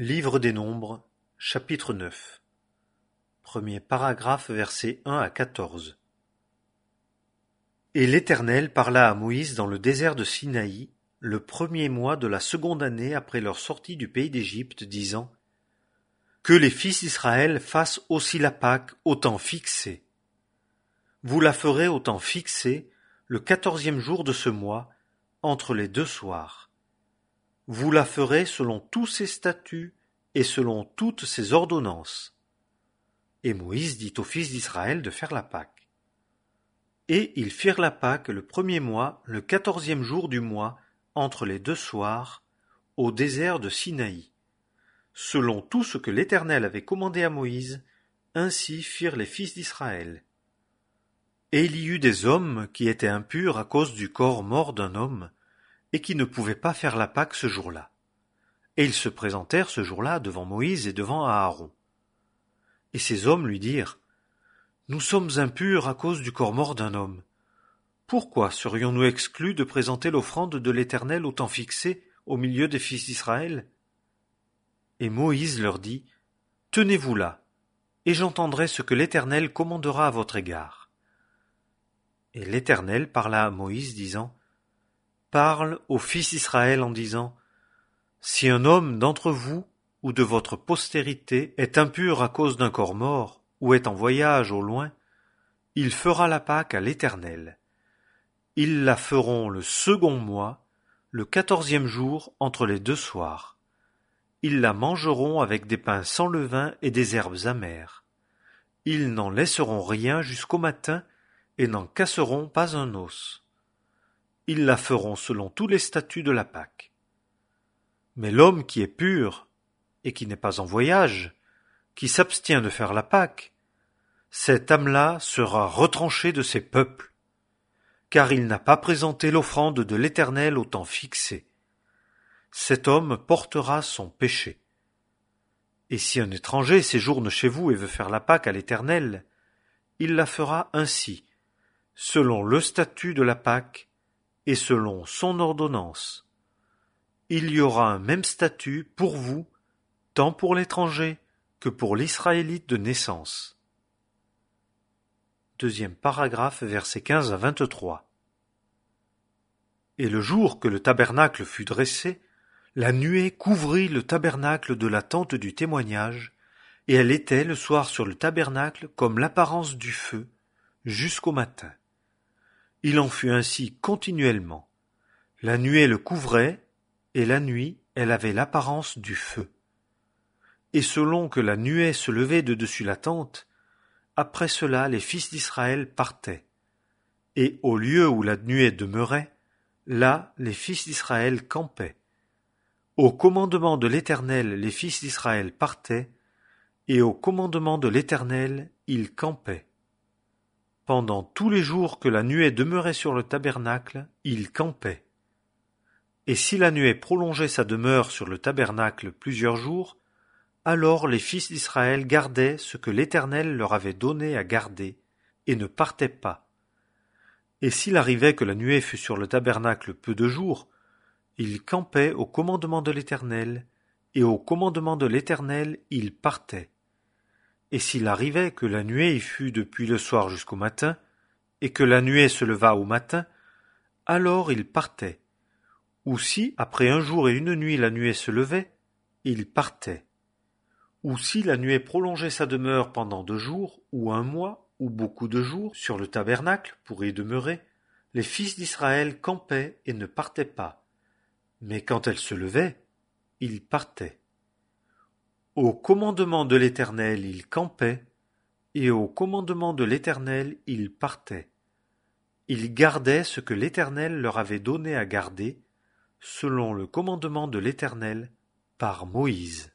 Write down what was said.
Livre des Nombres, chapitre 9. Premier paragraphe, versets 1 à 14. Et l'Éternel parla à Moïse dans le désert de Sinaï, le premier mois de la seconde année après leur sortie du pays d'Égypte, disant : Que les fils d'Israël fassent aussi la Pâque au temps fixé. Vous la ferez au temps fixé, le 14e jour de ce mois, entre les deux soirs. Vous la ferez selon tous ses statuts et selon toutes ses ordonnances. Et Moïse dit aux fils d'Israël de faire la Pâque. Et ils firent la Pâque le premier mois, le 14e jour du mois, entre les deux soirs, au désert de Sinaï. Selon tout ce que l'Éternel avait commandé à Moïse, ainsi firent les fils d'Israël. Et il y eut des hommes qui étaient impurs à cause du corps mort d'un homme, et qui ne pouvaient pas faire la Pâque ce jour-là. Et ils se présentèrent ce jour-là devant Moïse et devant Aaron. Et ces hommes lui dirent : Nous sommes impurs à cause du corps mort d'un homme. Pourquoi serions-nous exclus de présenter l'offrande de l'Éternel au temps fixé au milieu des fils d'Israël ? Et Moïse leur dit : Tenez-vous là, et j'entendrai ce que l'Éternel commandera à votre égard. Et l'Éternel parla à Moïse, disant : Parle aux fils d'Israël en disant : Si un homme d'entre vous ou de votre postérité est impur à cause d'un corps mort, ou est en voyage au loin, il fera la Pâque à l'Éternel. Ils la feront le second mois, le 14e jour entre les deux soirs. Ils la mangeront avec des pains sans levain et des herbes amères. Ils n'en laisseront rien jusqu'au matin et n'en casseront pas un os. Ils la feront selon tous les statuts de la Pâque. Mais l'homme qui est pur et qui n'est pas en voyage, qui s'abstient de faire la Pâque, cet âme-là sera retranché de ses peuples, car il n'a pas présenté l'offrande de l'Éternel au temps fixé. Cet homme portera son péché. Et si un étranger séjourne chez vous et veut faire la Pâque à l'Éternel, il la fera ainsi, selon le statut de la Pâque et selon son ordonnance. Il y aura un même statut pour vous, tant pour l'étranger que pour l'Israélite de naissance. Deuxième paragraphe, versets 15 à 23. Et le jour que le tabernacle fut dressé, la nuée couvrit le tabernacle de la tente du témoignage, et elle était le soir sur le tabernacle comme l'apparence du feu, jusqu'au matin. Il en fut ainsi continuellement. La nuée le couvrait, et la nuit, elle avait l'apparence du feu. Et selon que la nuée se levait de dessus la tente, après cela les fils d'Israël partaient. Et au lieu où la nuée demeurait, là les fils d'Israël campaient. Au commandement de l'Éternel les fils d'Israël partaient, et au commandement de l'Éternel ils campaient. Pendant tous les jours que la nuée demeurait sur le tabernacle, ils campaient. Et si la nuée prolongeait sa demeure sur le tabernacle plusieurs jours, alors les fils d'Israël gardaient ce que l'Éternel leur avait donné à garder, et ne partaient pas. Et s'il arrivait que la nuée fût sur le tabernacle peu de jours, ils campaient au commandement de l'Éternel, et au commandement de l'Éternel ils partaient. Et s'il arrivait que la nuée y fût depuis le soir jusqu'au matin, et que la nuée se levât au matin, alors ils partaient. Ou si, après un jour et une nuit, la nuée se levait, ils partaient. Ou si la nuée prolongeait sa demeure pendant 2 jours, ou un mois, ou beaucoup de jours, sur le tabernacle, pour y demeurer, les fils d'Israël campaient et ne partaient pas. Mais quand elle se levait, ils partaient. Au commandement de l'Éternel ils campaient, et au commandement de l'Éternel ils partaient. Ils gardaient ce que l'Éternel leur avait donné à garder, selon le commandement de l'Éternel par Moïse.